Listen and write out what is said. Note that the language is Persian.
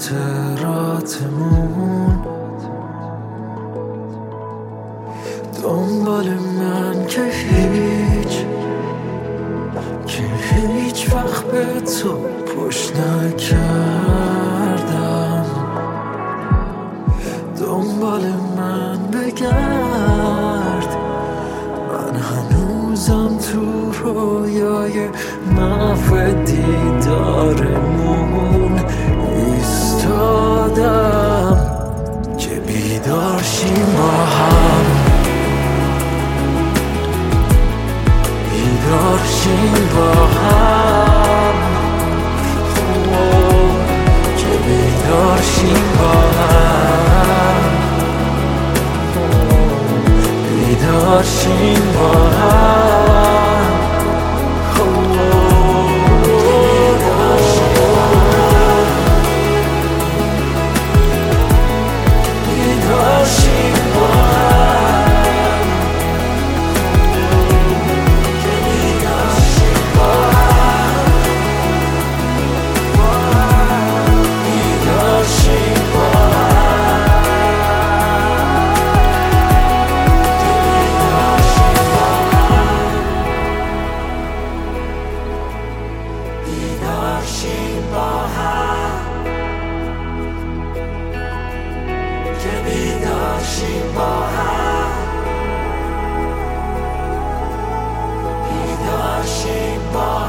خاطراتمون دنبال من که هیچ وقت به تو پشت نکردم. دنبال من بگرد، من هنوزم تو رویای محو دیدارمون ایستادم که بیدار شیم با هم، بیدار شیم با هم، که بیدار شیم با هم، بیدار شیم با هم، بیدار شیم با هم، بیدار شیم با هم، که بیدار شیم با هم، بیدار شیم با هم. بیدار شیم با هم، که بیدار شیم با هم، بیدار شیم با هم.